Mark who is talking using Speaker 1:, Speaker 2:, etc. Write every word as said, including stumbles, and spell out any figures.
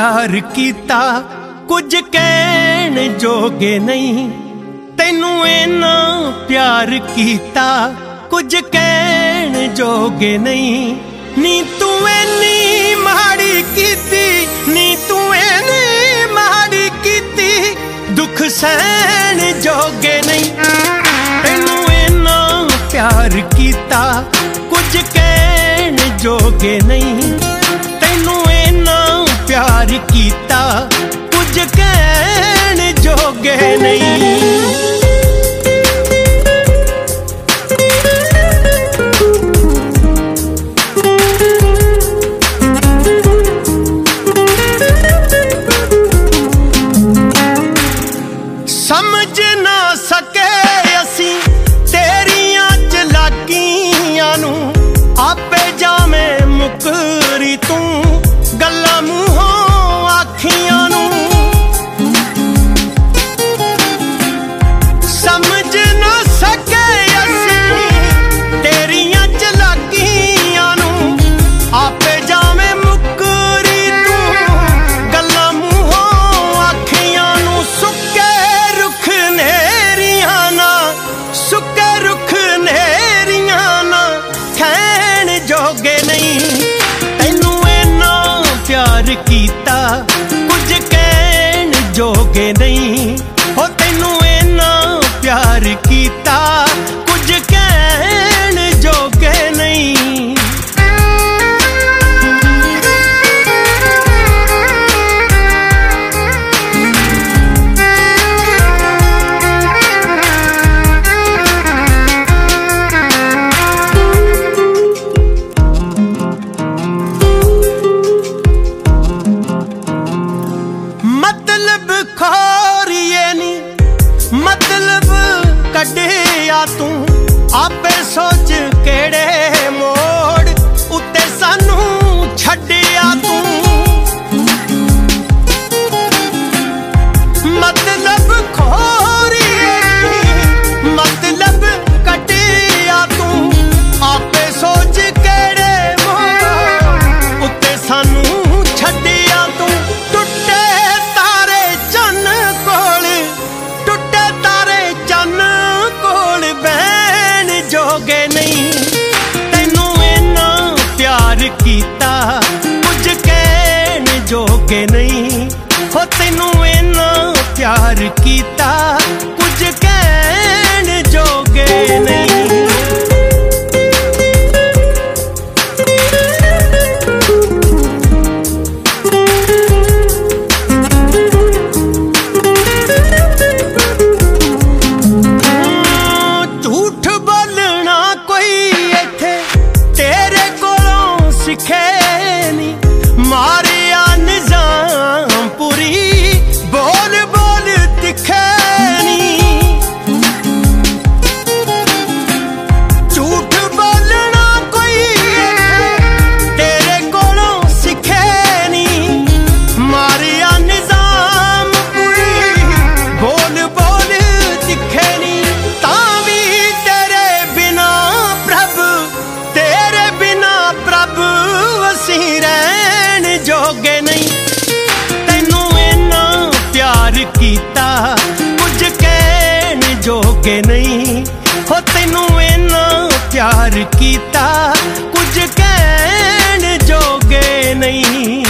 Speaker 1: प्यार कीता कुछ कहण जोगे नहीं। तैनू इन्ना प्यार कीता कुछ कहण जोगे नहीं। नी तू इन्नी माड़ी कीती, नी तू इन्नी माड़ी कीती, दुख सहन जोगे नहीं। तैनू इन्ना प्यार कीता कुछ कहण जोगे नहीं। तैनू इन्ना प्यार कीता कुछ कहण जोगे नहीं। समझ ना सके असी तेरियां चलाकियां नू, आपे जावे मुकरी तू गल्लां मूहों आखियां नू। समझ ना सके असी तेरियां चलाकियां नू, आपे जावे मुकरी तू गल्लां मूहों आखियां नू। सुके रुख नेरियां ना, सुके रुख नेरियां ना खैण जोगे नहीं। तैनू इन्ना प्यार कीता कुछ कहण जोगे नहीं। हो तैनू इन्ना प्यार कीता कुछ कहण जोगे नहीं। मतलब खोरिए नी मतलब कढ़िया तू, आपे सोच केड़े मोड़ उत्ते सानू छड्डिया तू। मतलब खोरिए नी मतलब कढ़िया तू, आपे सोच केड़े मोड़ उत्ते सानू छड्डिया तू। टुटे तारे चन कोल, टुटे तारे चन कोल बहन जोगे नहीं। तैनू इन्ना प्यार कीता कुछ कहण जोगे नहीं। हो तैनू इन्ना प्यार कीता कुछ कहण जोगे नहीं। झूठ बोलना कोई इत्थे तेरे कोलों सिखे नी। मारिया निजाम पूरी बोल बोल दिखे नी। झूठ बोलना कोई इत्थे तेरे कोलों सिखे नी। मारिया निजाम पूरी बोल बोल दिखे नी। तावी तेरे बिना प्रभु, तेरे बिना प्रभु असी रहन जोगे नहीं। तैनू इन्ना प्यार कीता कुछ कहण जोगे नहीं। हो तैनू इन्ना प्यार कीता कुछ कहण जोगे नहीं।